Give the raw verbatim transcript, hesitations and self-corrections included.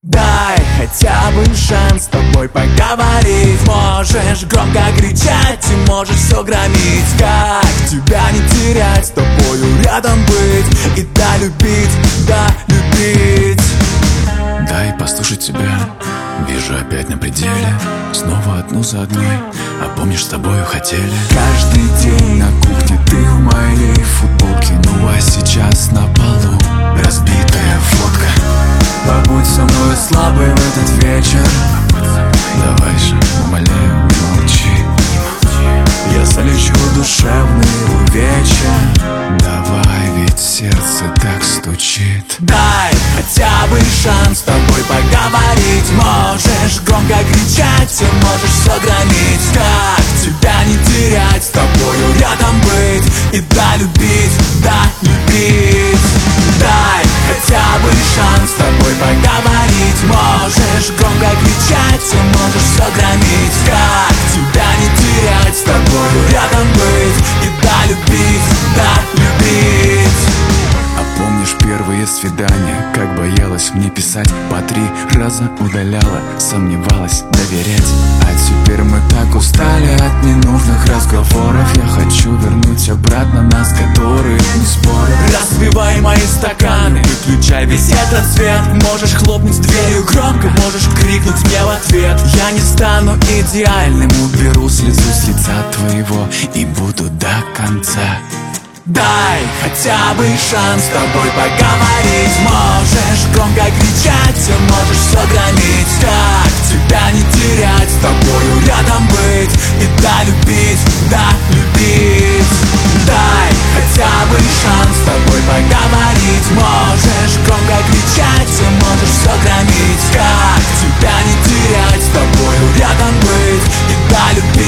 Дай хотя бы шанс с тобой поговорить. Можешь громко кричать и можешь все громить. Как тебя не терять, с тобою рядом быть и да любить, да любить. Дай послушать тебя, вижу опять на пределе. Снова одну за одной, а помнишь, с тобою хотели. Каждый день на кухне ты в моей футболке. Ну а сейчас на полу разбитая фотка. Побудь со мной слабый в этот вечер. Давай же, умоляю, не молчи. Я залечу душевные увечья. Давай, ведь сердце так стучит. Дай хотя бы шанс с тобой поговорить. Можешь громко кричать и можешь все громить. Как тебя не терять, с тобою рядом быть и да любить, да любить. Дай хотя бы шанс с тобой поговорить. Можешь громко кричать и можешь все громить. Как тебя не терять, с тобою рядом быть и да любить, да любить. А помнишь первые свидания, как боялась мне писать? По три раза удаляла, сомневалась доверять. А теперь мы так устали от ненужных разговоров. Я хочу вернуть обратно нас, которые не спорят. Разбивай мои стаканы, выключай весь этот свет. Можешь хлопнуть дверью громко, можешь крикнуть мне в ответ. Я не стану идеальным, уберу слезу с лица твоего и буду до конца. Дай хотя бы шанс с тобой поговорить. Можешь громко кричать и можешь все громить. Как тебя не терять, с тобою рядом быть и да любить, да любить. Дай хотя бы шанс с тобой поговорить. Можешь громко кричать и можешь все громить. Как тебя не терять, с тобою рядом быть и да любить.